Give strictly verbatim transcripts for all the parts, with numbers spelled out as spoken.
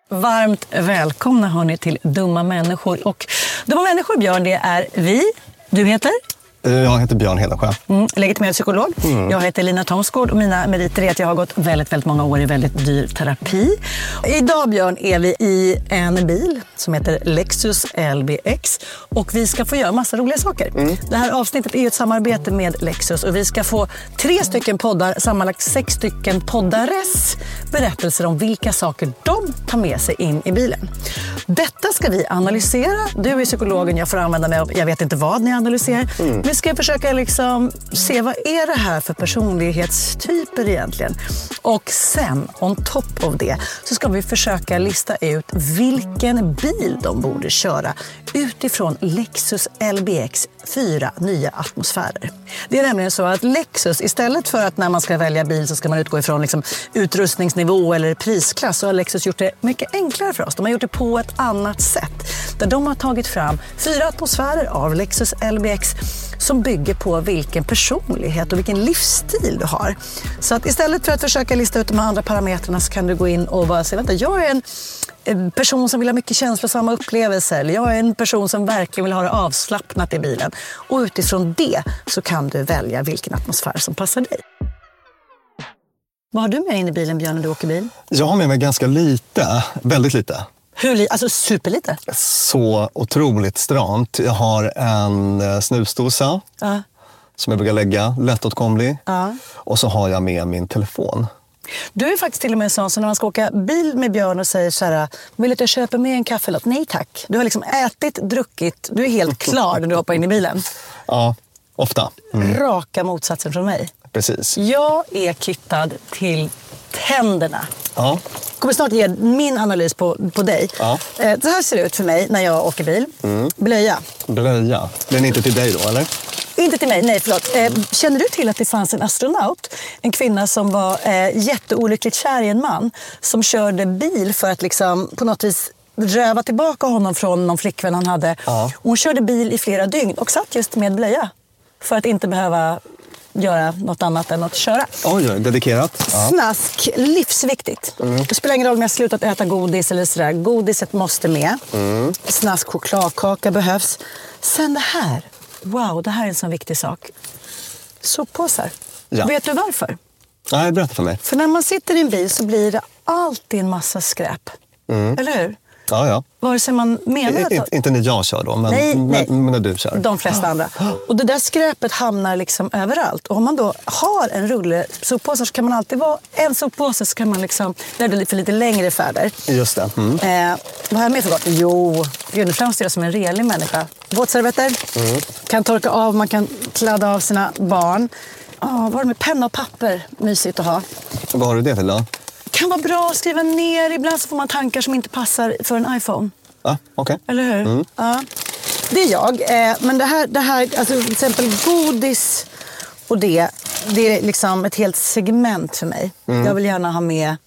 Varmt välkomna hörni till Dumma människor. Och Dumma människor, Björn, det är vi. Du heter? Jag heter Björn Hedensjö. Mm, legitimerad psykolog. Mm. Jag heter Lina Thomsgård och mina meriter är att jag har gått väldigt, väldigt många år i väldigt dyr terapi. Idag, Björn, är vi i en bil som heter Lexus L B X och vi ska få göra massa roliga saker. Mm. Det här avsnittet är ett samarbete med Lexus och vi ska få tre stycken poddar, sammanlagt sex stycken poddares berättelser om vilka saker de tar med sig in i bilen. Detta ska vi analysera. Du är psykologen, jag får använda mig av, jag vet inte vad ni analyserar. Mm. Vi ska försöka liksom se vad är det här för personlighetstyper egentligen. Och sen, on top of det, så ska vi försöka lista ut vilken bil de borde köra utifrån Lexus L B X fyra nya atmosfärer. Det är nämligen så att Lexus, istället för att när man ska välja bil så ska man utgå ifrån liksom utrustningsnivå eller prisklass, så har Lexus gjort det mycket enklare för oss. De har gjort det på ett annat sätt. Där de har tagit fram fyra atmosfärer av Lexus L B X som bygger på vilken personlighet och vilken livsstil du har. Så att istället för att försöka lista ut de här andra parametrarna så kan du gå in och bara säga, vänta, jag är en En person som vill ha mycket känslosamma upplevelser, eller jag är en person som verkligen vill ha det avslappnat i bilen. Och utifrån det så kan du välja vilken atmosfär som passar dig. Vad har du med in i bilen, Björn, när du åker bil? Jag har med mig ganska lite, väldigt lite. Hur lite? Alltså superlite? Så otroligt stramt. Jag har en snusdosa uh. som jag brukar lägga, lättåtkomlig. Uh. Och så har jag med min telefon. Du är faktiskt till och med sån så när man ska åka bil med Björn och säger så här, vill att jag köper med en kaffelott? Nej tack. Du har liksom ätit, druckit, du är helt klar när du hoppar in i bilen. Ja, ofta. Mm. Raka motsatsen från mig. Precis. Jag är kittad till tänderna. Ja. Jag kommer snart ge min analys på, på dig. Ja. Så här ser det ut för mig när jag åker bil. Mm. Blöja. Blöja. Den är inte till dig då, eller? Inte till mig, nej förlåt. Känner du till att det fanns en astronaut, en kvinna som var eh, jätteolyckligt kär i en man som körde bil för att liksom på något vis röva tillbaka honom från någon flickvän han hade. Ja. Hon körde bil i flera dygn och satt just med blöja för att inte behöva göra något annat än att köra. Oj, dedikerat. Ja. Snask, livsviktigt. Mm. Det spelar ingen roll om jag har slutat äta godis eller sådär. Godiset måste med. Mm. Snask, chokladkaka behövs. Sen det här. Wow, det här är en sån viktig sak. Soppåsar. Ja. Vet du varför? Nej, berätta för mig. För när man sitter i en bil så blir det alltid en massa skräp. Mm. Eller hur? Ja, ja. Vare sig man menar att... Inte, inte när jag kör då, men, nej, nej. men, men när du kör. De flesta andra. Och det där skräpet hamnar liksom överallt. Och om man då har en rulle soppåsar så kan man alltid vara en soppåse så kan man liksom... Där det är för lite längre färder. Just det. Mm. Eh, vad har jag med för gott? Jo, nu framstår jag som en relig människa. Våtservetter. Mm. Kan torka av, man kan kladda av sina barn. Oh, vad har du med penna och papper? Mysigt att ha. Vad har du det till då? Kan vara bra att skriva ner. Ibland så får man tankar som inte passar för en iPhone. Ja, okej. Okay. Eller hur? Mm. Ja. Det är jag. Eh, men det här, det här, alltså till exempel godis och det, det är liksom ett helt segment för mig. Mm. Jag vill gärna ha med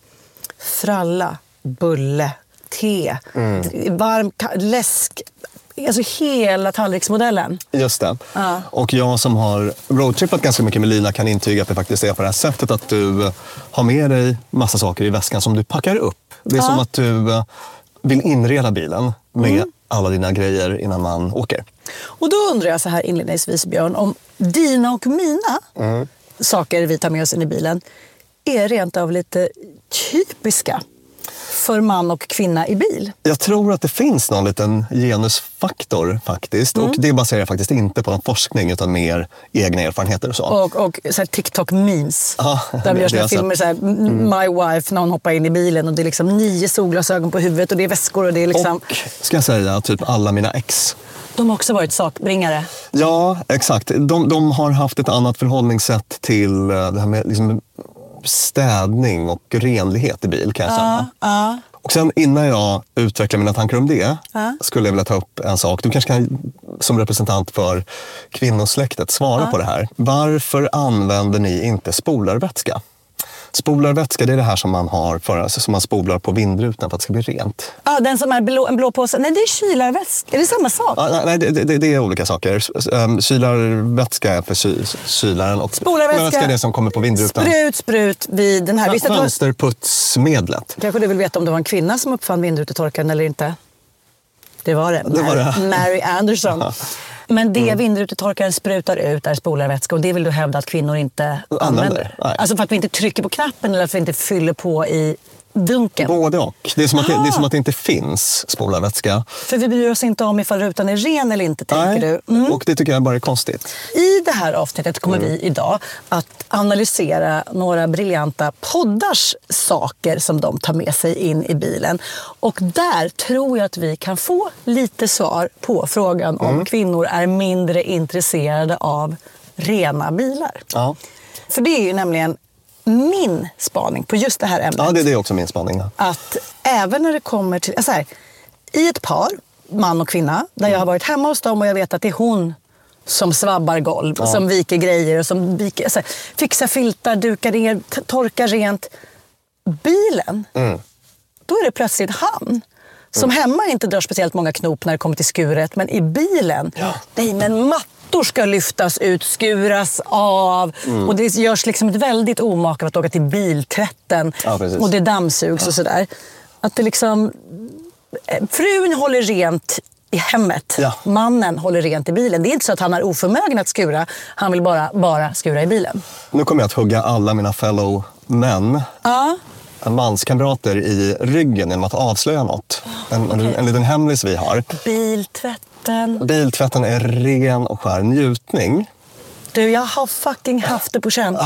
fralla, bulle, te, mm. varm läsk. Alltså hela tallriksmodellen. Just det. Ja. Och jag som har roadtrippat ganska mycket med Lina kan intyga att det faktiskt är på det här sättet att du har med dig massa saker i väskan som du packar upp. Det är ja. som att du vill inreda bilen med mm. alla dina grejer innan man åker. Och då undrar jag så här inledningsvis, Björn, om dina och mina mm. saker vi tar med oss in i bilen är rent av lite typiska för man och kvinna i bil? Jag tror att det finns någon liten genusfaktor faktiskt. Mm. Och det baserar jag faktiskt inte på någon forskning utan mer egna erfarenheter och så. Och, och så här TikTok-memes. Ah, där vi gör sådana filmer så här, mm. My wife, när hon hoppar in i bilen och det är liksom nio solglasögon på huvudet och det är väskor och det är liksom... Och, ska jag säga, typ alla mina ex. De har också varit sakbringare. Ja, exakt. De, de har haft ett annat förhållningssätt till det här med liksom städning och renlighet i bil, kan jag säga. Ja, ja. Och sen innan jag utvecklar mina tankar om det ja. skulle jag vilja ta upp en sak. Du kanske kan som representant för kvinnosläktet svara ja. på det här. Varför använder ni inte spolarvätska? Spolarvätska, det är det här som man har för, alltså, som man spolar på vindrutan för att det ska bli rent. Ja, den som är blå, en blå påse. Nej, det är kylarvätska. Är det samma sak? Ja, nej, det, det, det är olika saker. Um, kylarvätska är för ky, kylaren och spolarvätska är det som kommer på vindrutan. Sprut, sprut vid den här. Ja, fönsterputsmedlet. Kanske du vill veta om det var en kvinna som uppfann vindrutetorkaren eller inte? Det var det. det, var det. Mary Anderson. Men det mm. vindrutetorkaren sprutar ut är spolarvätska och det vill du hävda att kvinnor inte använder. Alltså för att vi inte trycker på knappen eller att vi inte fyller på i dunken. Både och. Det är som att det, det, är som att det inte finns spolarvätska. För vi bryr oss inte om ifall rutan är ren eller inte, tänker Nej. du. Mm. Och det tycker jag bara är konstigt. I det här avsnittet kommer mm. vi idag att analysera några briljanta poddars saker som de tar med sig in i bilen. Och där tror jag att vi kan få lite svar på frågan om mm. kvinnor är mindre intresserade av rena bilar. Ja. För det är ju nämligen min spaning på just det här ämnet. Ja, det, det är också min spaning. Ja. Att även när det kommer till... Alltså här, i ett par, man och kvinna, där mm. jag har varit hemma hos dem och jag vet att det är hon som svabbar golv, ja. som viker grejer och som viker, alltså, fixar filtar, dukar ner, t- torkar rent. Bilen, mm. då är det plötsligt han som mm. hemma inte drar speciellt många knop när det kommer till skuret, men i bilen, ja. nej men mattor ska lyftas ut, skuras av mm. och det görs liksom ett väldigt omak av att åka till biltvätten ja, och det dammsugs ja. och sådär. Att det liksom, frun håller rent i hemmet, ja. mannen håller rent i bilen. Det är inte så att han är oförmögen att skura, han vill bara, bara skura i bilen. Nu kommer jag att hugga alla mina fellow män. Ja. manskamrater i ryggen genom att avslöja något. En, okay. en, en liten hemlis vi har. Biltvätten. Biltvätten är ren och skär njutning. Du, jag har fucking haft det på känn.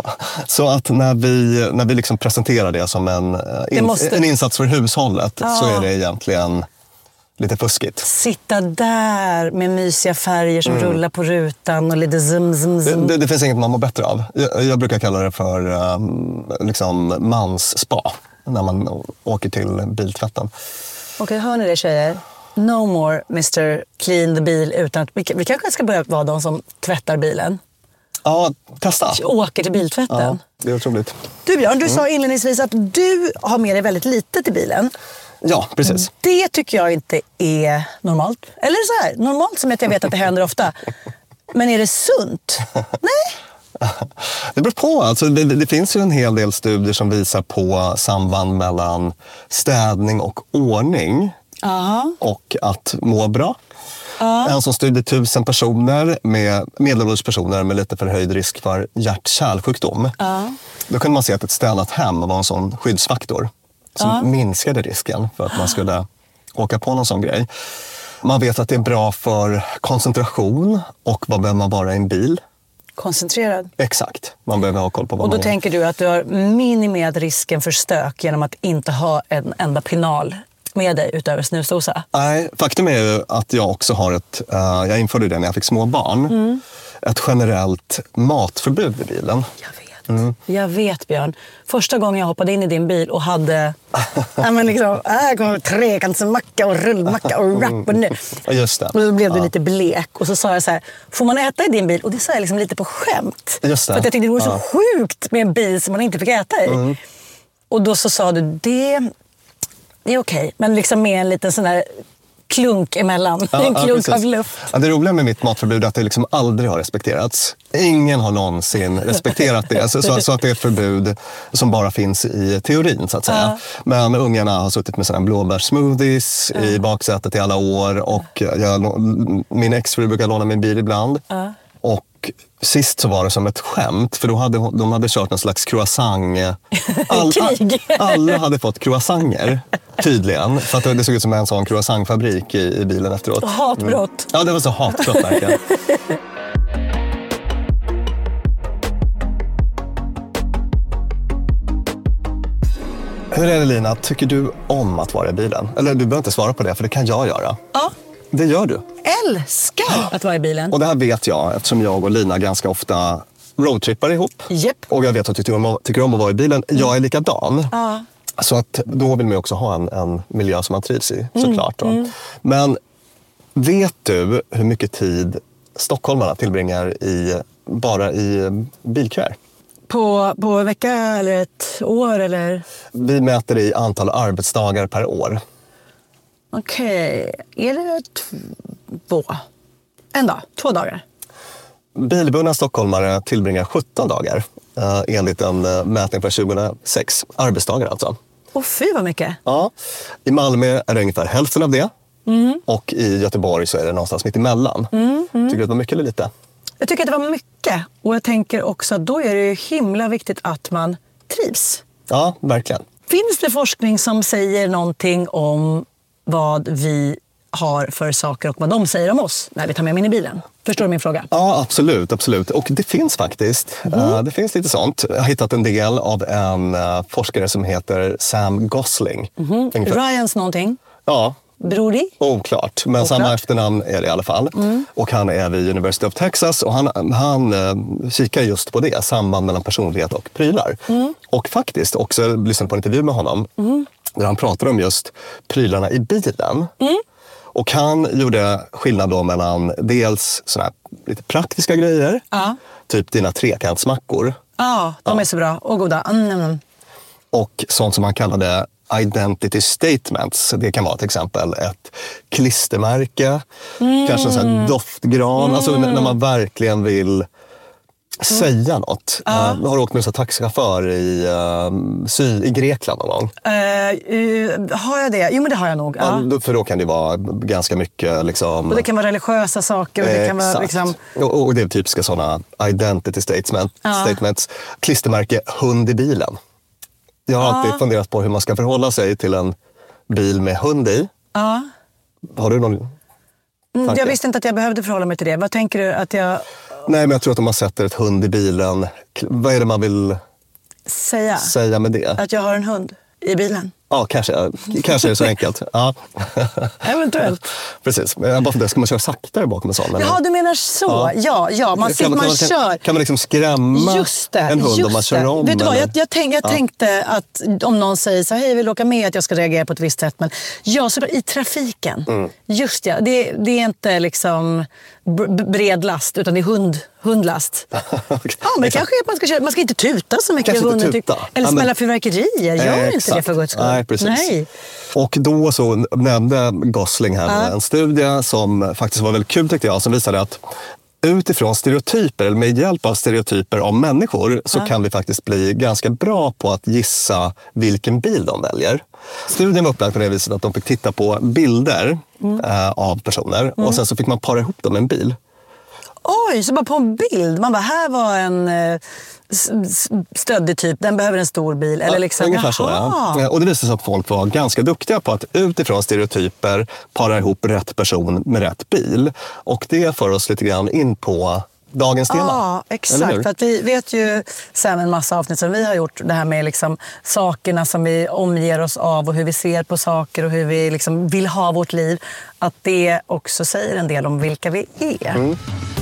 Så att när vi, när vi liksom presenterar det som en, in, måste... en insats för hushållet ah. så är det egentligen lite fuskigt. Sitta där med mysiga färger som mm. rullar på rutan och lite zum, zum, zum. Det, det, det finns inget man mår bättre av. Jag, jag brukar kalla det för um, liksom mansspa när man åker till biltvätten. Okej, okay, hör ni det tjejer? No more mister Clean the bil utan att vi, vi kanske ska börja vara de som tvättar bilen. Ja, testa. Åker till biltvätten. Ja, det är otroligt. Du Björn, du mm. sa inledningsvis att du har med dig väldigt lite till bilen. Ja, precis. Det tycker jag inte är normalt. Eller så här, normalt som att jag vet att det händer ofta. Men är det sunt? Nej. Det beror på. Alltså, det, det finns ju en hel del studier som visar på samband mellan städning och ordning. Aha. Och att må bra. Ja. En som studie tusen personer med medelålders personer med lite förhöjd risk för hjärt-kärlsjukdom. Ja. Då kunde man se att ett städat hem var en sån skyddsfaktor som ja. minskade risken för att man skulle åka på någon sån grej. Man vet att det är bra för koncentration och vad behöver man vara i en bil? Koncentrerad. Exakt. Man behöver ha koll på vad Och då man... tänker du att du har minimerat risken för stök genom att inte ha en enda pinal med dig utöver snusdosa? Nej, faktum är ju att jag också har ett, uh, jag införde det när jag fick små barn, mm. ett generellt matförbud i bilen. Jag vet. Mm. Jag vet Björn. Första gången jag hoppade in i din bil och hade ja, men liksom, här kommer trekantsmacka och rullmacka och wrap och nu. Just det. Och då blev du ja. lite blek och så sa jag så här, får man äta i din bil? Och det sa jag liksom lite på skämt. Just det. För att jag tyckte det vore ja. så sjukt med en bil som man inte fick äta i. Mm. Och då så sa du, det Det är okej, men liksom med en liten sån där klunk emellan. Ja, en klunk ja, av luft. Ja, det roliga med mitt matförbud är att det liksom aldrig har respekterats. Ingen har någonsin respekterat det. Så, så, så att det är ett förbud som bara finns i teorin, så att säga. Ja. Men ungarna har suttit med sådana blåbärssmoothies ja. i baksätet i alla år. Och jag, min exfru brukar låna min bil ibland. Ja. Och sist så var det som ett skämt, för då hade de hade kört en slags croissant. All, Krig. Alla hade fått croissanter, tydligen. För att det såg ut som en sån croissantfabrik i, i bilen efteråt. Hatbrott. Mm. Ja, det var så hatbrott verkligen. Hur är det Lina, tycker du om att vara i bilen? Eller du behöver inte svara på det, för det kan jag göra. Ja. Det gör du. Älskar att vara i bilen. Och det här vet jag eftersom jag och Lina ganska ofta roadtrippar ihop. Yep. Och jag vet att du tycker om, tycker om att vara i bilen. Mm. Jag är likadan. Ja. Så att då vill man också ha en, en miljö som man trivs i, såklart. Mm. Mm. Men vet du hur mycket tid stockholmarna tillbringar i, bara i bilköer? På, på en vecka eller ett år? Eller? Vi mäter i antal arbetsdagar per år. Okej, okay. Är det två? En dag, två dagar? Bilburna stockholmare tillbringar sjutton dagar eh, enligt en eh, mätning från tjugohundrasex. Arbetsdagar alltså. Åh fy vad mycket. Ja. I Malmö är det ungefär hälften av det. Mm. Och i Göteborg så är det någonstans mitt emellan. Mm, mm. Tycker du att det var mycket eller lite? Jag tycker att det var mycket. Och jag tänker också att då är det ju himla viktigt att man trivs. Ja, verkligen. Finns det forskning som säger någonting om vad vi har för saker och vad de säger om oss när vi tar med mig in i bilen? Förstår du min fråga? Ja, absolut. absolut. Och det finns faktiskt. Mm. Uh, det finns lite sånt. Jag har hittat en del av en uh, forskare som heter Sam Gosling. Mm-hmm. Ryans någonting? Ja. Brody? Oklart, men Oklart. Samma efternamn är det i alla fall. Mm. Och han är vid University of Texas och han, han uh, kikar just på det, samband mellan personlighet och prylar. Mm. Och faktiskt också lyssnade på en intervju med honom mm. där han pratade om just prylarna i bilen. Mm. Och han gjorde skillnad då mellan dels såna här lite praktiska grejer, ja. Typ dina trekantsmackor. Ja, de ja. är så bra och goda. Mm, mm. Och sånt som han kallade identity statements. Det kan vara till exempel ett klistermärke, mm. kanske en sån här doftgran. Mm. Alltså när man verkligen vill säga mm. något. Ja. Uh, har du åkt med en taxichaufför i, uh, sy, i Grekland någon gång? Uh, uh, har jag det? Jo, men det har jag nog. Ja. Ja, för då kan det vara ganska mycket... Liksom, och det kan vara religiösa saker. Och det kan vara, liksom... och, och det är typiska sådana identity statement, ja. statements. Klistermärke hund i bilen. Jag har ja. alltid funderat på hur man ska förhålla sig till en bil med hund i. Ja. Har du någon tanke? Jag visste inte att jag behövde förhålla mig till det. Vad tänker du att jag... Nej, men jag tror att om man sätter ett hund i bilen, vad är det man vill säga, säga med det? Att jag har en hund i bilen? Ja, kanske. Kanske är det så enkelt. Ja. Eventuellt. Precis. Men bara för det, ska man köra saktare bakom en sån? Eller? Ja, du menar så. Ja, ja. ja. Man, kan, man, man, kör. Kan, kan man liksom skrämma just det, en hund just om man kör om? Vet du vad, jag, jag, tänk, jag ja. tänkte att om någon säger så här, hej, jag vill åka med, att jag ska reagera på ett visst sätt. Men ja, så i trafiken. Mm. Just ja, det, det är inte liksom bred last, utan det är hund, hundlast. Okay. Ja, men kanske man ska köra, man ska inte tuta så mycket. Kanske inte tuta. Eller smälla fyrverkerier. Gör eh, inte det för guds skull. Nej, precis. Nej. Och då så nämnde Gosling här ja. en studie som faktiskt var väldigt kul tyckte jag, som visade att utifrån stereotyper, eller med hjälp av stereotyper om människor, så ja. kan vi faktiskt bli ganska bra på att gissa vilken bil de väljer. Studien var upplagd på det viset att de fick titta på bilder mm. äh, av personer mm. och sen så fick man para ihop dem med en bil. Oj, så bara på en bild. Man bara, här var en eh, stöddig typ, den behöver en stor bil. Eller liksom, ungefär så, ja. Och det visade sig att folk var ganska duktiga på att utifrån stereotyper para ihop rätt person med rätt bil. Och det för oss lite grann in på dagens tema. Ja, exakt. För att vi vet ju sen en massa avsnitt som vi har gjort, det här med liksom sakerna som vi omger oss av och hur vi ser på saker och hur vi liksom vill ha vårt liv. Att det också säger en del om vilka vi är. Mm.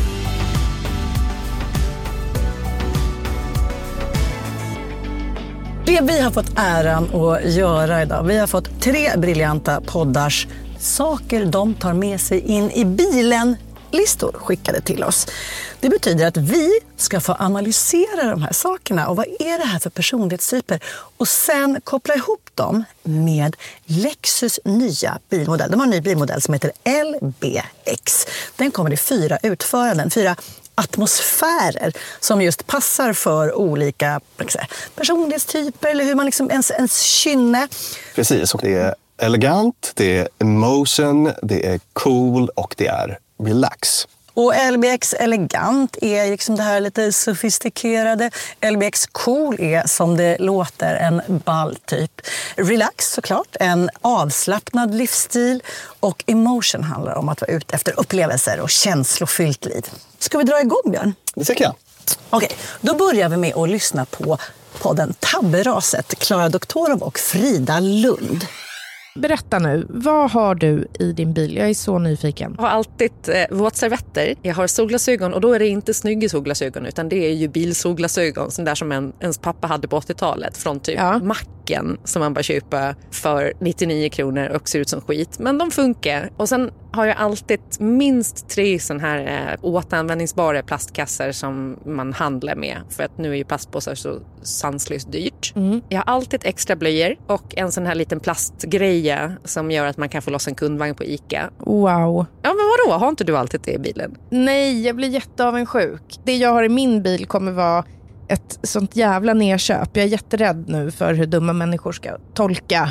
Det vi har fått äran att göra idag, vi har fått tre briljanta poddars saker de tar med sig in i bilen, listor skickade till oss. Det betyder att vi ska få analysera de här sakerna och vad är det här för personlighetstyper och sen koppla ihop dem med Lexus nya bilmodell. De har en ny bilmodell som heter L B X. Den kommer i fyra utföranden, fyra atmosfärer som just passar för olika personlighetstyper eller hur man liksom ens, ens kynne. Precis, och det är elegant, det är emotion, det är cool och det är relax. Och L B X elegant är liksom det här lite sofistikerade. L B X cool är som det låter en ball typ. Relax såklart, en avslappnad livsstil. Och emotion handlar om att vara ute efter upplevelser och känslofyllt liv. Ska vi dra igång, Björn? Det tycker jag. Okej, då börjar vi med att lyssna på podden Tabberaset, Klara Doktorov och Frida Lund. Berätta nu, vad har du i din bil? Jag är så nyfiken. Jag har alltid eh, våtservetter. Jag har solglasögon och då är det inte snygga solglasögon utan det är ju bilsolglasögon. Sån där som en, ens pappa hade på åttiotalet från typ ja. macken som man bara köper för nittionio kronor och ser ut som skit. Men de funkar. Och sen har jag alltid minst tre sån här eh, återanvändningsbara plastkassar som man handlar med. För att nu är ju plastpåsar så sanslöst dyrt. Mm. Jag har alltid extra blöjor och en sån här liten plastgreja som gör att man kan få loss en kundvagn på ICA. Wow. Ja, men vadå? Har inte du alltid det i bilen? Nej, jag blir jätteavundsjuk. Det jag har i min bil kommer vara ett sånt jävla nedköp. Jag är jätterädd nu för hur dumma människor ska tolka.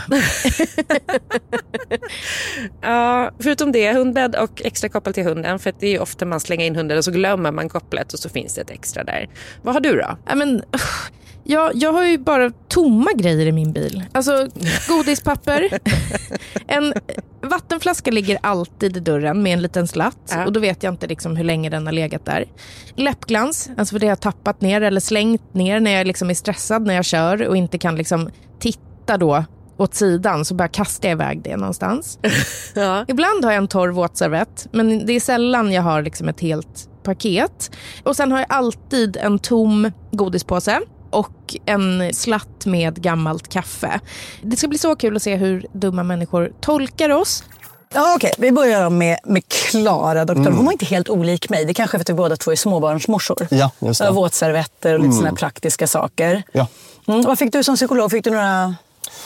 Ja, förutom det, hundbädd och extra koppel till hunden. För att det är ofta man slänger in hunden och så glömmer man kopplet och så finns det ett extra där. Vad har du då? Ja, men, jag, jag har ju bara tomma grejer i min bil. Alltså godispapper. En vattenflaska ligger alltid i dörren med en liten slatt. Ja. Och då vet jag inte liksom hur länge den har legat där. Läppglans, alltså för det har jag tappat ner eller slängt ner när jag liksom är stressad när jag kör och inte kan liksom titta då åt sidan, så bara kastar jag iväg det någonstans. Ja. Ibland har jag en torr våtservett, men det är sällan jag har liksom ett helt paket. Och sen har jag alltid en tom godispåse och en slatt med gammalt kaffe. Det ska bli så kul att se hur dumma människor tolkar oss. Ja, okej. Vi börjar med, med Klara, doktor. Mm. Hon var inte helt olik mig. Det kanske är för att vi båda två är småbarnsmorsor. Ja, just det. Våtservetter och lite mm. såna praktiska saker. Ja. Mm. Vad fick du som psykolog? Fick du några...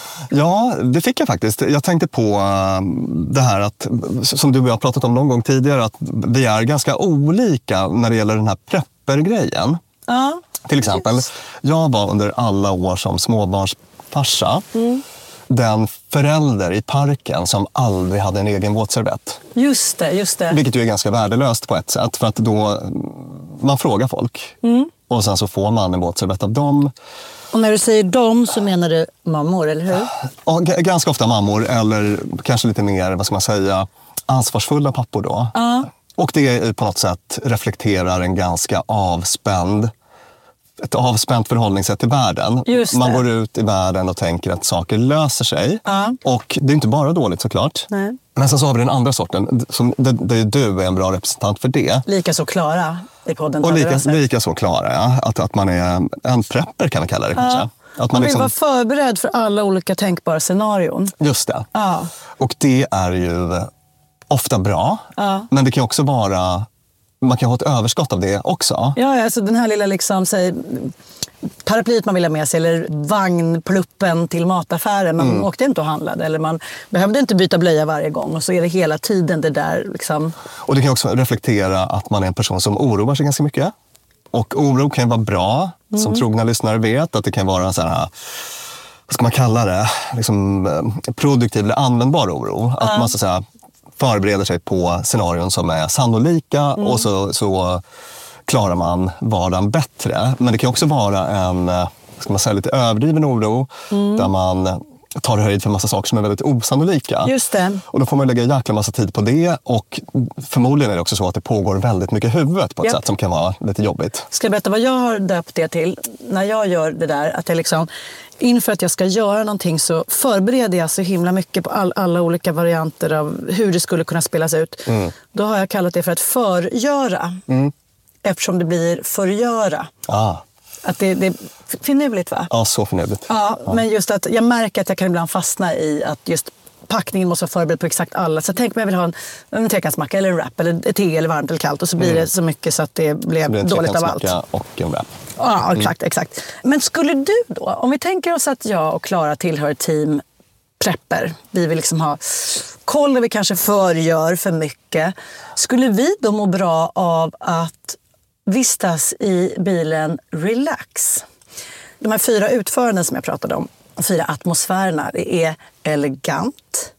Ja, det fick jag faktiskt. Jag tänkte på det här att, som du och jag har pratat om någon gång tidigare, att vi är ganska olika när det gäller den här prepper-grejen. Ja. Till exempel, yes. jag var under alla år som småbarnsfarsa mm. den förälder i parken som aldrig hade en egen våtservett. Just det, just det. Vilket ju är ganska värdelöst på ett sätt, för att då man frågar folk mm. och sen så får man en våtservett av dem. Och när du säger dem så menar du mammor, eller hur? Ja, g- ganska ofta mammor, eller kanske lite mer, vad ska man säga, ansvarsfulla pappor då. Ja. Och det på något sätt reflekterar en ganska avspänd ett avspänt förhållningssätt till världen. Man går ut i världen och tänker att saker löser sig. Ja. Och det är inte bara dåligt såklart. Nej. Men sen så har vi den andra sorten, som, där, där du är en bra representant för det. Lika så Klara i podden. Och lika, lika så Klara, ja. Att, att man är en prepper kan vi kalla det ja. kanske. Att man, man vill liksom... vara förberedd för alla olika tänkbara scenarion. Just det. Ja. Och det är ju ofta bra. Ja. Men det kan också vara... Man kan ha ett överskott av det också. Ja, alltså den här lilla liksom, säg, paraplyet man vill ha med sig eller vagnpluppen till mataffären. Man mm. åkte inte och handlade eller man behövde inte byta blöja varje gång. Och så är det hela tiden det där. Liksom. Och det kan också reflektera att man är en person som oroar sig ganska mycket. Och oro kan vara bra, mm. som trogna lyssnare vet. Att det kan vara en sån här, vad ska man kalla det, liksom, produktiv eller användbar oro. Att mm. man så att säga förbereder sig på scenarion som är sannolika mm. och så, så klarar man vardagen bättre. Men det kan också vara en, ska man säga, lite överdriven oro mm. där man tar höjd för en massa saker som är väldigt osannolika. Just det. Och då får man lägga en jäkla massa tid på det, och förmodligen är det också så att det pågår väldigt mycket i huvudet på ett yep. sätt som kan vara lite jobbigt. Ska jag berätta vad jag har döpt det till? När jag gör det där, att jag liksom inför att jag ska göra någonting så förbereder jag så himla mycket på all, alla olika varianter av hur det skulle kunna spelas ut. Mm. Då har jag kallat det för att förgöra. Mm. Eftersom det blir förgöra. Ah. Att det, det är finurligt, va? Ja, så finurligt. Ja, ja, men just att jag märker att jag kan ibland fastna i att just packningen måste vara förberedd på exakt alla. Så tänk mig jag vill ha en, en trekantmacka eller en wrap eller ett te eller varmt eller kallt, och så blir mm. det så mycket så att det blev det dåligt av allt. Och en wrap. Ja, exakt, mm. exakt. Men skulle du då, om vi tänker oss att jag och Klara tillhör team prepper, vi vill liksom ha koll när vi kanske förgör för mycket. Skulle vi då må bra av att vistas i bilen relax? De här fyra utföranden som jag pratade om, fyra atmosfärerna, det är elegant,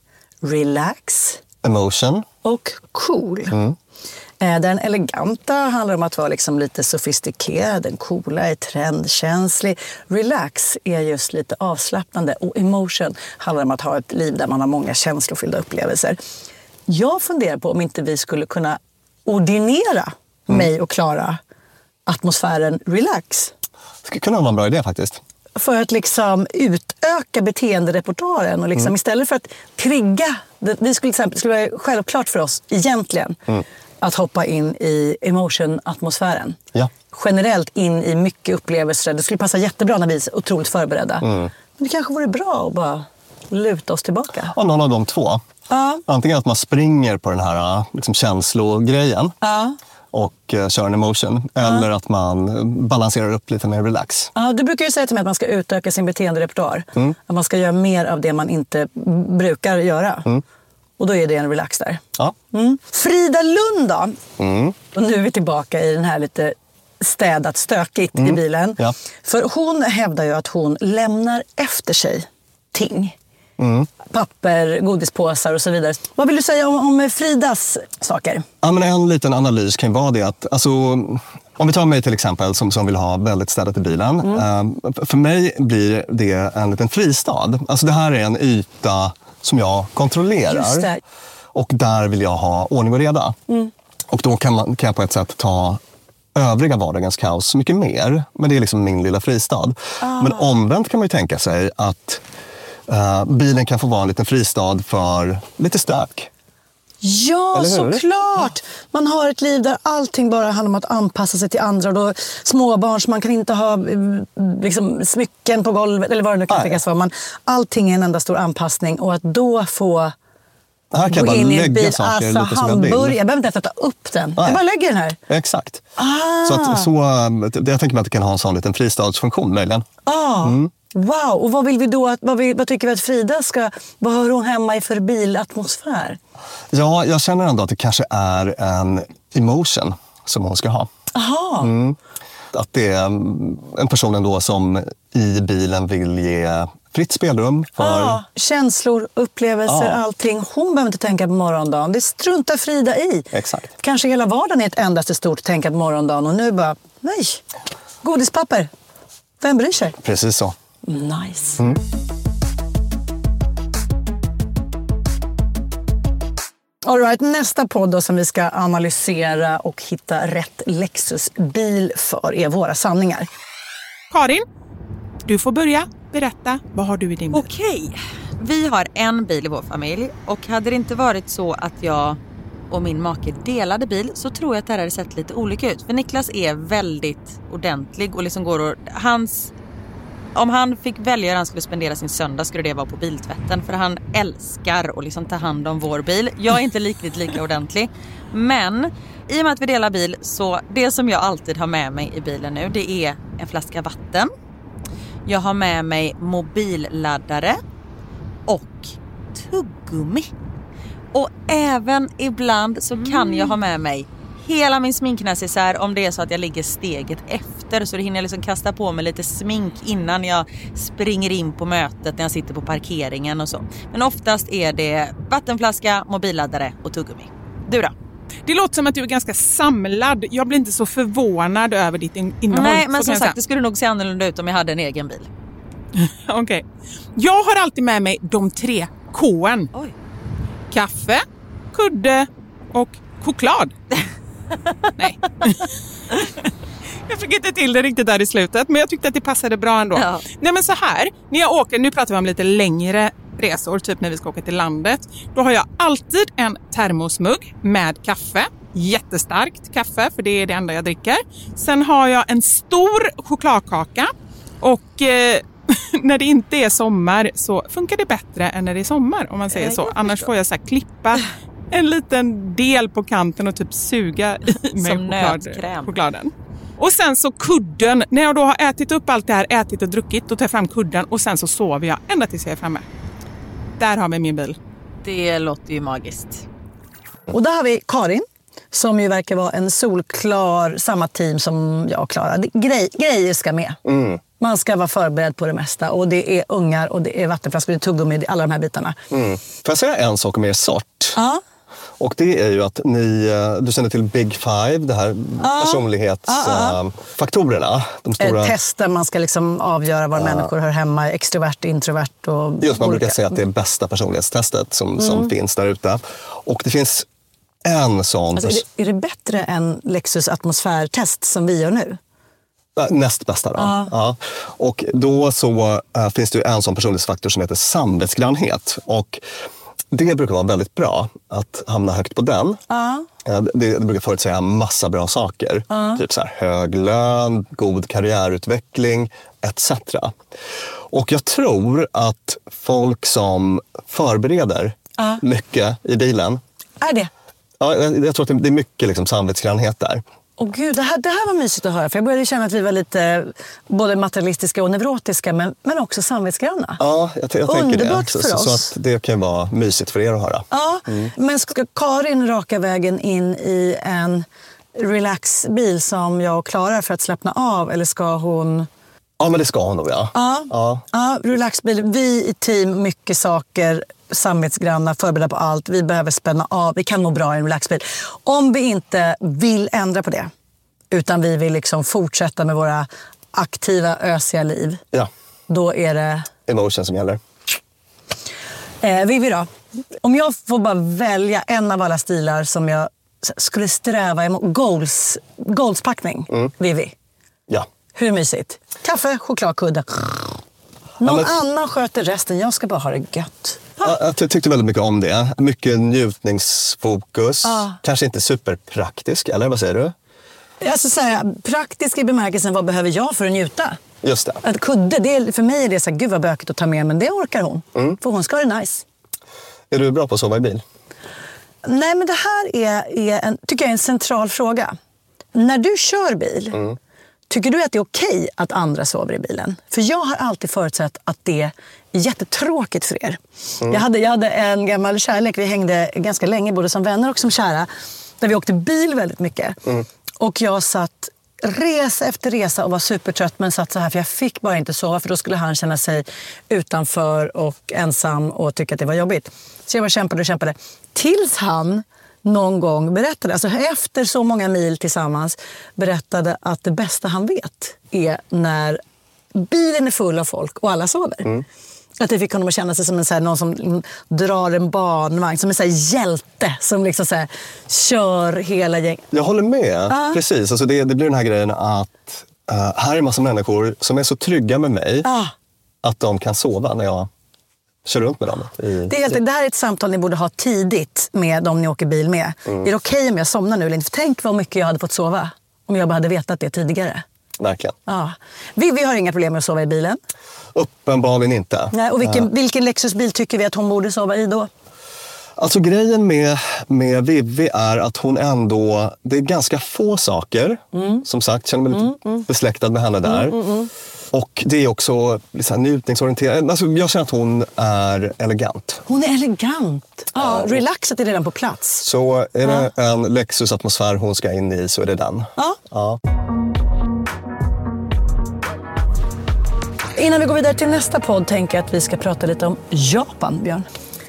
relax, emotion och cool. Mm. Den eleganta handlar om att vara liksom lite sofistikerad, den coola är trendkänslig. Relax är just lite avslappnande, och emotion handlar om att ha ett liv där man har många känslofyllda upplevelser. Jag funderar på om inte vi skulle kunna ordinera mm. mig och Klara atmosfären relax. Det skulle kunna vara en bra idé faktiskt. För att liksom utöka beteenderepertoaren och liksom mm. istället för att trigga, vi skulle till exempel, skulle vara självklart för oss egentligen mm. att hoppa in i emotion-atmosfären. Ja. Generellt in i mycket upplevelser. Det skulle passa jättebra när vi är otroligt förberedda. Mm. Men det kanske vore bra att bara luta oss tillbaka? Ja, någon av de två. Ja. Antingen att man springer på den här liksom, känslogrejen Ja. och uh, kör en emotion. Eller att man balanserar upp lite mer relax. Ja, du brukar ju säga till mig att man ska utöka sin beteenderepertoar. Mm. Att man ska göra mer av det man inte brukar göra. Mm. Och då är det en relax där. Ja. Mm. Frida Lund då? Mm. Och nu är vi tillbaka i den här lite städat stökigt mm. i bilen. Ja. För hon hävdar ju att hon lämnar efter sig ting. Mm. Papper, godispåsar och så vidare. Vad vill du säga om, om Fridas saker? Ja, men en liten analys kan vara det att, alltså, om vi tar mig till exempel som, som vill ha väldigt städat i bilen. Mm. Eh, för mig blir det en liten fristad. Alltså det här är en yta som jag kontrollerar. Just det. Och där vill jag ha ordning och reda. Mm. Och då kan, man, kan jag på ett sätt ta övriga vardagens kaos mycket mer. Men det är liksom min lilla fristad. Ah. Men omvänt kan man ju tänka sig att uh, bilen kan få vara en liten fristad för lite stök. Ja, såklart! Man har ett liv där allting bara handlar om att anpassa sig till andra. Och då småbarn, så man kan inte ha liksom, smycken på golvet eller vad det nu kan tänkas vara. Man, allting är en enda stor anpassning. Och att då få här kan gå jag in bara i en bil, saker alltså lite som hamburgare. jag vill. Jag behöver inte ens ta upp den. Nej. Jag bara lägger den här. Exakt. Ah. Så, att, så jag tänker mig att det kan ha en sån liten fristadsfunktion möjligen. Ah. Mm. Wow, och vad vill vi då att, vad, vill, vad tycker vi att Frida ska, vad hör hon hemma i för bilatmosfär? Ja, jag känner ändå att det kanske är en emotion som hon ska ha. Aha. Mm. Att det är en person ändå som i bilen vill ge fritt spelrum för... Ah, känslor, upplevelser, ah. allting. Hon behöver inte tänka på morgondagen. Det struntar Frida i. Exakt. Kanske hela vardagen är ett endaste stort tänka på morgondagen. Och nu bara, nej, godispapper. Vem bryr sig? Precis så. Nice. Mm. All right, nästa podd då som vi ska analysera och hitta rätt Lexus-bil för är våra sanningar. Karin, du får börja berätta. Vad har du i din bil? Okej, vi har en bil i vår familj. Och hade det inte varit så att jag och min make delade bil så tror jag att det här hade sett lite olika ut. För Niklas är väldigt ordentlig och liksom går och... Hans... Om han fick välja hur han skulle spendera sin söndag skulle det vara på biltvätten. För han älskar att liksom ta hand om vår bil. Jag är inte riktigt lika ordentlig. Men i och med att vi delar bil så det som jag alltid har med mig i bilen nu det är en flaska vatten. Jag har med mig mobilladdare och tuggummi. Och även ibland så kan mm. jag ha med mig hela min sminknäsisär om det är så att jag ligger steget efter. Så det hinner jag liksom kasta på mig lite smink innan jag springer in på mötet när jag sitter på parkeringen och så. Men oftast är det vattenflaska, mobilladdare och tuggummi. Du då? Det låter som att du är ganska samlad. Jag blir inte så förvånad över ditt innehåll. Nej, men som sagt, det skulle nog se annorlunda ut om jag hade en egen bil. Okej. Okay. Jag har alltid med mig de tre K:n. Oj. Kaffe, kudde och choklad. Nej. Jag fick inte till det riktigt där i slutet, men jag tyckte att det passade bra ändå. Ja. Nej, men så här, när jag åker, nu pratar vi om lite längre resor, typ när vi ska åka till landet. Då har jag alltid en termosmugg med kaffe. Jättestarkt kaffe, för det är det enda jag dricker. Sen har jag en stor chokladkaka. Och eh, när det inte är sommar så funkar det bättre än när det är sommar, om man säger så. Annars får jag så här klippa en liten del på kanten och typ suga i med choklad, chokladen. Och sen så kudden. När jag då har ätit upp allt det här, ätit och druckit, då tar jag fram kudden och sen så sover jag ända tills jag är framme. Där har vi min bil. Det låter ju magiskt. Och där har vi Karin, som ju verkar vara en solklar, samma team som jag och Klara. Grej, grejer ska med. Mm. Man ska vara förberedd på det mesta. Och det är ungar och det är vattenflaskor, det är tuggummi, alla de här bitarna. Mm. Får jag säga en sak om er sort? Ja. Och det är ju att ni, du känner till Big Five, det här ja. personlighetsfaktorerna. Ja, ja. De stora... Tester man ska liksom avgöra var ja. människor hör hemma, extrovert, introvert och... Just, man brukar säga att det är bästa personlighetstestet som, mm. som finns där ute. Och det finns en sån... Alltså, är, det, är det bättre än Lexus atmosfärtest som vi gör nu? Näst bästa då. Ja. Ja. Och då så äh, finns det ju en sån personlighetsfaktor som heter samvetsgrannhet. Och Det brukar vara väldigt bra att hamna högt på den. Ja. Det, det brukar förutsäga massa bra saker. Ja. Typ så här, hög lön, god karriärutveckling et cetera. Och jag tror att folk som förbereder ja. mycket i bilen. Är det? Ja, jag, jag tror att det är mycket liksom samvetsgrannhet där. Åh gud, det här, det här var mysigt att höra. För jag började känna att vi var lite både materialistiska och neurotiska, men, men också samvetsgranna. Ja, jag, jag tänker det. Underbart för så, oss. Så att det kan vara mysigt för er att höra. Ja, mm. Men ska Karin raka vägen in i en relaxbil som jag klarar för att slappna av? Eller ska hon... Ja, men det ska hon nog, ja. Ja, ja. ja relaxbil. Vi i team, mycket saker, samvetsgranna, förberedda på allt. Vi behöver spänna av. Vi kan må bra i en relaxbil. Om vi inte vill ändra på det, utan vi vill liksom fortsätta med våra aktiva, ösiga liv. Ja. Då är det... Emotion som gäller. Eh, Vivi då? Om jag får bara välja en av alla stilar som jag skulle sträva emot. Goals, goalspackning, mm. Vivi. Ja. Hur mysigt? Kaffe, chokladkudde. Någon ja, men... annan sköter resten. Jag ska bara ha det gött. Ja, jag tyckte väldigt mycket om det. Mycket njutningsfokus. Ja. Kanske inte superpraktisk, eller vad säger du? Alltså så här, praktisk i bemärkelsen, vad behöver jag för att njuta? Just det. Att kudde, det är, för mig är det så här, gud vad bökigt att ta med, men det orkar hon. Mm. För hon ska ha det nice. Är du bra på att sova i bil? Nej, men det här är, är en, tycker jag är en central fråga. När du kör bil, mm. tycker du att det är okej att andra sover i bilen? För jag har alltid förutsatt att det är jättetråkigt för er. Mm. Jag, hade, jag hade en gammal kärlek, vi hängde ganska länge både som vänner och som kära, där vi åkte bil väldigt mycket. Mm. Och jag satt resa efter resa och var supertrött, men satt så här för jag fick bara inte sova, för då skulle han känna sig utanför och ensam och tycka att det var jobbigt. Så jag bara kämpade och kämpade. Tills han någon gång berättade, alltså efter så många mil tillsammans, berättade att det bästa han vet är när bilen är full av folk och alla sover. Mm. Att det fick honom att känna sig som en, så här, någon som drar en barnvagn, som en så här, hjälte som liksom så här, kör hela gänget. Jag håller med, ah. precis. Alltså det, det blir den här grejen att uh, här är en massa människor som är så trygga med mig ah. att de kan sova när jag kör runt med dem. I... Det, är helt, det här är ett samtal ni borde ha tidigt med de ni åker bil med. Mm. Är det okej okay om jag somnar nu? För tänk vad mycket jag hade fått sova om jag bara hade vetat det tidigare. Verkligen. Ja. Vi, vi har inga problem med att sova i bilen. Uppenbarligen inte. Nej, och vilken, uh. vilken Lexusbil tycker vi att hon borde sova i då? Alltså grejen med, med Vivi är att hon ändå... Det är ganska få saker. Mm. Som sagt, känner mig lite mm. besläktad med henne där. Mm, mm, mm. Och det är också liksom, njutningsorienterad. Alltså, jag känner att hon är elegant. Hon är elegant. Ja, uh, relaxet är redan på plats. Så är det uh. en Lexus-atmosfär hon ska in i, så är det den. Ja. Ja. Innan vi går vidare till nästa podd tänker jag att vi ska prata lite om Japan, Björn.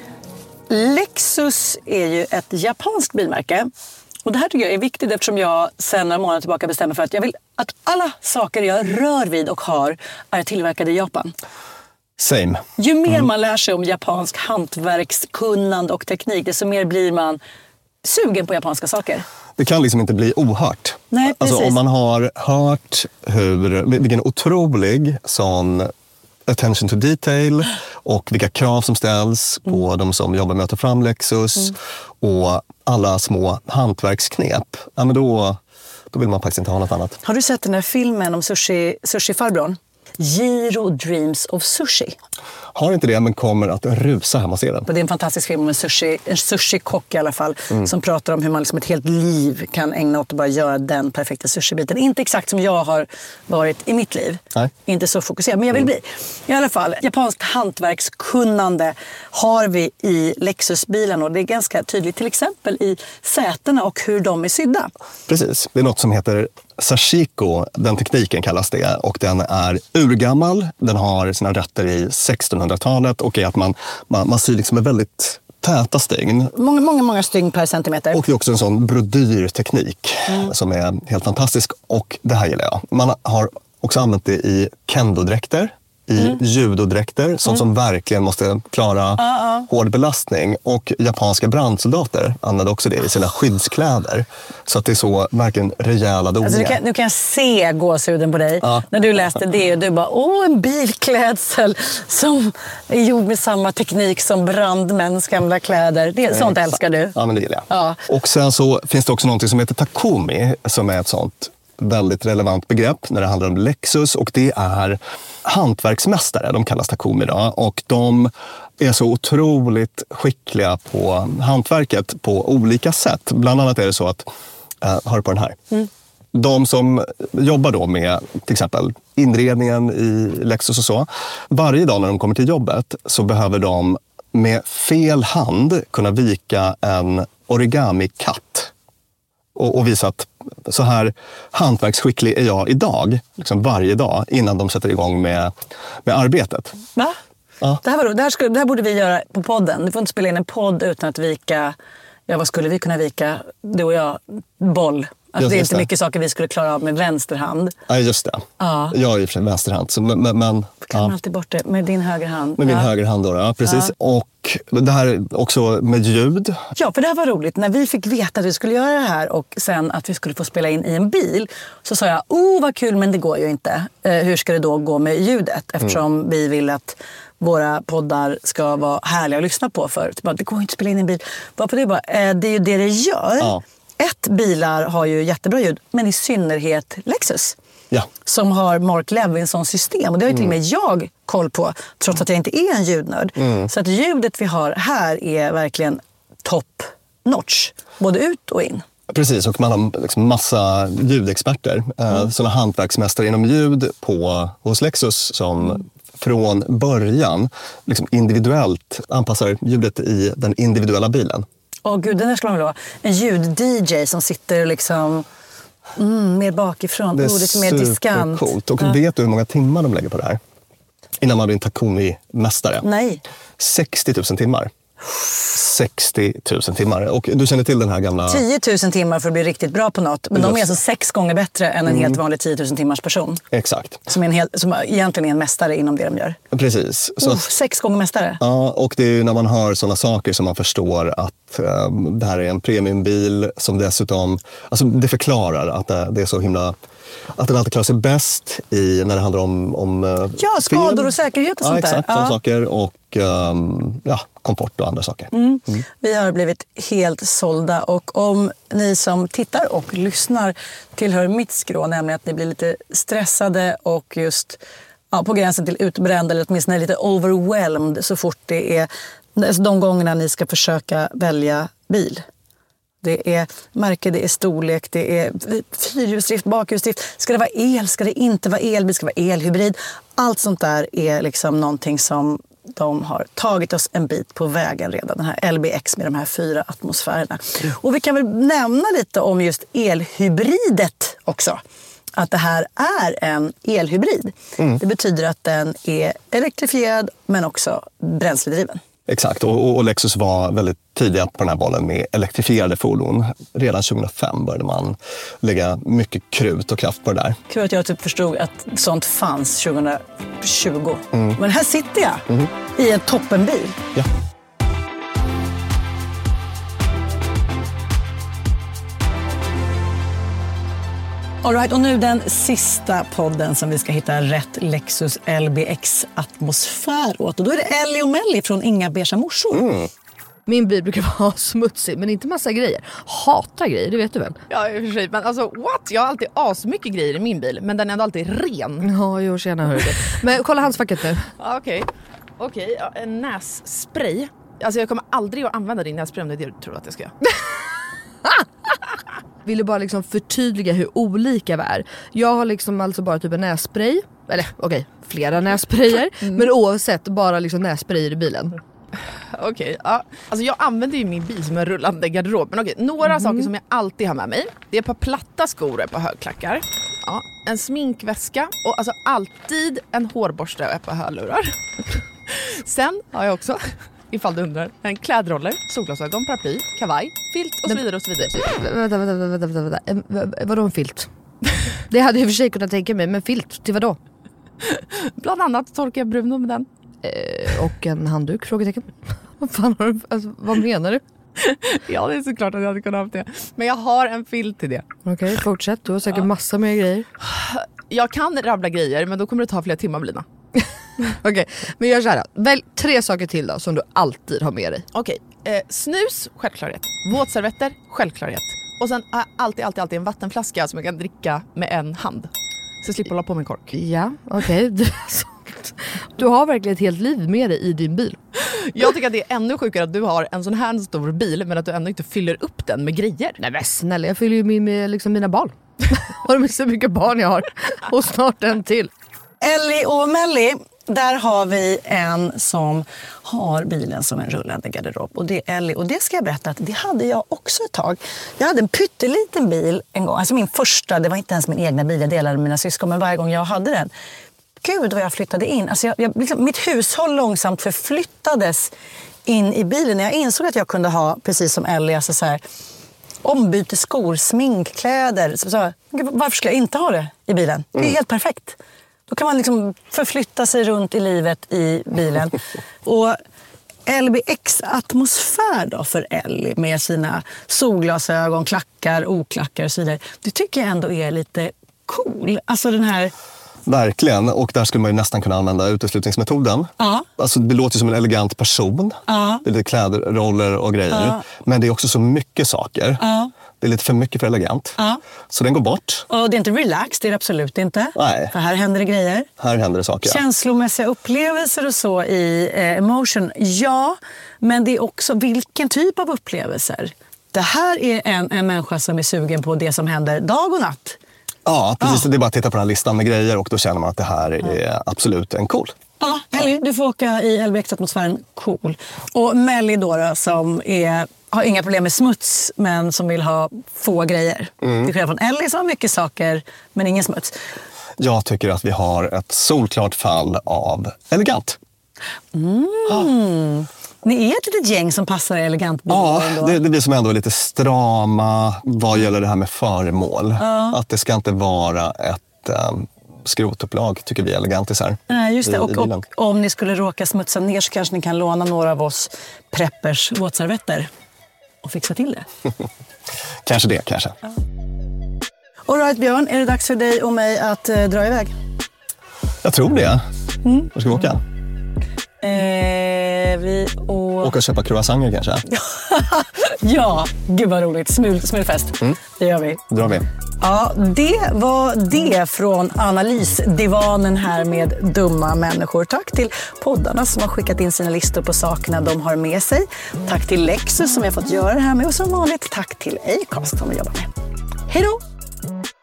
Lexus är ju ett japanskt bilmärke. Och det här tycker jag är viktigt eftersom jag sedan några månader tillbaka bestämmer för att jag vill att alla saker jag rör vid och har är tillverkade i Japan. Same. Ju mer mm. man lär sig om japansk hantverkskunnande och teknik, desto mer blir man sugen på japanska saker. Det kan liksom inte bli ohört. Nej, precis. Alltså om man har hört hur, vilken otrolig sån attention to detail och vilka krav som ställs mm. på de som jobbar med att ta fram Lexus mm. och alla små hantverksknep, ja, men då, då vill man faktiskt inte ha något annat. Har du sett den här filmen om sushi, sushi-farbrorn? Jiro Dreams of Sushi. Har inte det, men kommer att rusa hem och se den. Det är en fantastisk film om en, sushi, en sushi-kock i alla fall. Mm. Som pratar om hur man liksom ett helt liv kan ägna åt att bara göra den perfekta sushi-biten. Inte exakt som jag har varit i mitt liv. Nej. Inte så fokuserad, men jag vill bli. I alla fall, japanskt hantverkskunnande har vi i Lexus-bilen. Och det är ganska tydligt till exempel i sätena och hur de är sydda. Precis, det är något som heter Sashiko, den tekniken kallas det, och den är urgammal. Den har sina rötter i sextonhundratalet och är att man, man, man syr liksom med väldigt täta stygn. Många, många, många stygn per centimeter. Och det är också en sån brodyrteknik mm. som är helt fantastisk, och det här gillar jag. Man har också använt det i kendo-dräkter i mm. judodräkter, sånt mm. som verkligen måste klara uh-uh. hård belastning. Och japanska brandsoldater använde också det i sina skyddskläder. Så att det är så verkligen rejäla doningar. Alltså, du, kan, du kan se gåshuden på dig uh. när du läste det och du bara, åh, en bilklädsel som är gjord med samma teknik som brandmäns gamla kläder. Det, sånt Exakt. Älskar du. Ja, men det gillar jag. Ja. Och sen så finns det också något som heter Takumi, som är ett sånt väldigt relevant begrepp när det handlar om Lexus, och det är hantverksmästare, de kallas Takumi då, och de är så otroligt skickliga på hantverket på olika sätt. Bland annat är det så att, äh, har du på den här? Mm. De som jobbar då med till exempel inredningen i Lexus och så, varje dag när de kommer till jobbet så behöver de med fel hand kunna vika en origami-katt. Och, och visa att så här hantverksskicklig är jag idag, liksom varje dag, innan de sätter igång med, med arbetet. Va? Ja. Det, här var, det, här skulle, det här borde vi göra på podden. Du får inte spela in en podd utan att vika, ja vad skulle vi kunna vika, du och jag, boll. Alltså det är inte det. Mycket saker vi skulle klara av med vänsterhand. Ja, just det. Ja. Jag är i och för sig vänsterhand. Så, men, men, kan ja. alltid bort det med din högerhand. Med min ja. högerhand då, ja, precis. Ja. Och det här också med ljud. Ja, för det här var roligt. När vi fick veta att vi skulle göra det här och sen att vi skulle få spela in i en bil, så sa jag, oh vad kul, men det går ju inte. Eh, hur ska det då gå med ljudet? Eftersom mm. vi vill att våra poddar ska vara härliga att lyssna på. För det går ju inte att spela in i en bil. Bara på det, bara, eh, det är ju det det gör. Ja. Ett, bilar har ju jättebra ljud, men i synnerhet Lexus. Ja. Som har Mark Levinsons system. Och det har ju till och med jag koll på, trots att jag inte är en ljudnörd. Mm. Så att ljudet vi har här är verkligen top notch. Både ut och in. Precis, och man har liksom massa ljudexperter. Mm. Sådana hantverksmästare inom ljud på, hos Lexus som mm. från början liksom individuellt anpassar ljudet i den individuella bilen. Åh gud, den där skulle man vilja ha. En ljud-D J som sitter liksom mm, mer bakifrån. Det är oh, lite mer diskant. Supercoolt. Och ja. Vet du hur många timmar de lägger på det här? Innan man blir en Takumi-mästare. Nej. sextio tusen timmar. sextio tusen timmar. Och du känner till den här gamla... tio tusen timmar för att bli riktigt bra på något. Men Just. de är alltså sex gånger bättre än en mm. helt vanlig tio tusen timmars person. Exakt. Som, är en hel, som egentligen är en mästare inom det de gör. Precis. Så oh, att, sex gånger mästare. Ja, och det är ju när man hör sådana saker som man förstår att um, det här är en premiumbil som dessutom... Alltså det förklarar att det, det är så himla... Att den alltid klarar sig bäst i, när det handlar om, om ja, skador fel. Och säkerhet och sånt ja, exakt, där. Ja, exakt. saker och um, ja, komfort och andra saker. Mm. Mm. Vi har blivit helt sålda, och om ni som tittar och lyssnar tillhör mitt skrå, nämligen att ni blir lite stressade och just ja, på gränsen till utbrända eller åtminstone lite overwhelmed så fort det är de gångerna ni ska försöka välja bil. Det är märke, det är storlek, det är fyrhjulsdrift, bakhjulsdrift. Ska det vara el? Ska det inte vara elbil? Ska det vara elhybrid? Allt sånt där är liksom någonting som de har tagit oss en bit på vägen redan. Den här L B X med de här fyra atmosfärerna. Och vi kan väl nämna lite om just elhybridet också. Att det här är en elhybrid. Mm. Det betyder att den är elektrifierad men också bränsledriven. Exakt, och, och Lexus var väldigt tidiga på den här bollen med elektrifierade fordon. Redan tjugohundrafem började man lägga mycket krut och kraft på det där. Kul att jag typ förstod att sånt fanns tjugohundratjugo. Mm. Men här sitter jag mm. i en toppenbil. Ja. All right, och nu den sista podden som vi ska hitta rätt Lexus L B X-atmosfär åt. Och då är det Ellie och Melly från Inga Beige morsor. Mm. Min bil brukar vara smutsig, men inte massa grejer. Hatar grejer, det vet du väl? Ja, i och för sig. Men alltså, what? Jag har alltid asmycket grejer i min bil, men den är ändå alltid ren. Ja, jo, tjena, hör du. Men kolla handskfacket nu. Okej, okay. okej. Okay, ja, en nässpray. Alltså, jag kommer aldrig att använda din nässpray om det är det du tror att jag ska göra. Vill du bara liksom förtydliga hur olika vi är. Jag har liksom alltså bara typ en nässpray. Eller okej, okay, flera nässprayer. Mm. Men oavsett bara liksom nässprayer i bilen. Okej, okay, ja. Alltså jag använder ju min bil som en rullande garderob. Men okej, okay, några mm. saker som jag alltid har med mig. Det är ett par platta skor och ett par högklackar. Ja, en sminkväska och alltså alltid en hårborste och ett par hörlurar. Sen har jag också, ifall du undrar, en klädroller, solglasögon, paraply, kavaj, filt och så vidare och så vidare. Vänta, vänta, vänta, vänta, vänta. Vadå en filt? Det hade jag i och för sig kunnat tänka mig, men filt, till vadå? Bland annat torkar jag Bruno med den. Eh, och en handduk, frågetecken. Vad fan har du, alltså, vad menar du? Ja, det är såklart att jag hade kunnat ha det. Men jag har en filt till det. Okej, okay, fortsätt. Du har säkert ja. massa mer grejer. Jag kan rabbla grejer, men då kommer det ta flera timmar, Lina. Okej, okay, men gör så här. Välj tre saker till då som du alltid har med dig. Okej, okay. eh, snus, självklarhet. Våtservetter, självklarhet. Och sen äh, alltid, alltid, alltid en vattenflaska som jag kan dricka med en hand. Så jag slipper hålla på med en kork. Ja, okej. Okay. Du har verkligen ett helt liv med dig i din bil. Jag tycker att det är ännu sjukare att du har en sån här stor bil men att du ändå inte fyller upp den med grejer. Nej men snälla, jag fyller ju med, med liksom mina barn. Har du så mycket barn jag har? Och snart en till. Ellie och Melly, där har vi en som har bilen som en rullande garderob. Och det är Ellie. Och det ska jag berätta att det hade jag också ett tag. Jag hade en pytteliten bil en gång. Alltså min första, det var inte ens min egna bil. Jag delade med mina syskon, men varje gång jag hade den. Gud vad jag flyttade in. Alltså jag, jag, liksom, mitt hushåll långsamt förflyttades in i bilen. När jag insåg att jag kunde ha, precis som Ellie, alltså så här, ombyte skor, sminkkläder. Så, så, varför skulle jag inte ha det i bilen? Det är mm. helt perfekt. Då kan man liksom förflytta sig runt i livet i bilen. Och L B X-atmosfär då för Ellie med sina solglasögon, klackar, oklackar och så vidare. Det tycker jag ändå är lite cool. Alltså den här... Verkligen, och där skulle man ju nästan kunna använda uteslutningsmetoden. Ja. Alltså, det låter som en elegant person. Ja. Det är lite klädroller och grejer. Ja. Men det är också så mycket saker. Ja. Det är lite för mycket för elegant. Ja. Så den går bort. Och det är inte relax, det är det absolut inte. Nej. För här händer det grejer. Här händer det saker. Känslomässiga upplevelser och så i eh, emotion, ja. Men det är också vilken typ av upplevelser. Det här är en, en människa som är sugen på det som händer dag och natt. Ja, precis. Ja. Det är bara att titta på den här listan med grejer och då känner man att det här är absolut en cool. Ja, Ellie, du får åka i L B X-atmosfären, cool. Och Melly då, då som är, har inga problem med smuts men som vill ha få grejer. Mm. Till skillnad från Ellie som har mycket saker men ingen smuts. Jag tycker att vi har ett solklart fall av elegant. Mm. Ja. Ni är ett litet gäng som passar elegant bil. Ja, det, det blir som ändå lite strama vad gäller det här med föremål. Ja. Att det ska inte vara ett um, skrotupplag, tycker vi elegantisar. Nej, just det. I, och, i och om ni skulle råka smutsa ner så kanske ni kan låna några av oss preppers våtservetter och fixa till det. Kanske det, kanske. Ja. All right, Björn, är det dags för dig och mig att uh, dra iväg? Jag tror det. Mm. Var ska vi åka? Eh, vi å... Åka och köpa croissanter kanske? Ja, gud vad roligt. Smul, smulfest. Mm. Det gör vi. Drar vi. Ja, det var det från analysdivanen här med dumma människor. Tack till poddarna som har skickat in sina listor på sakerna de har med sig. Tack till Lexus som jag fått göra det här med. Och som vanligt tack till Acast som vi jobbar med. Hej då!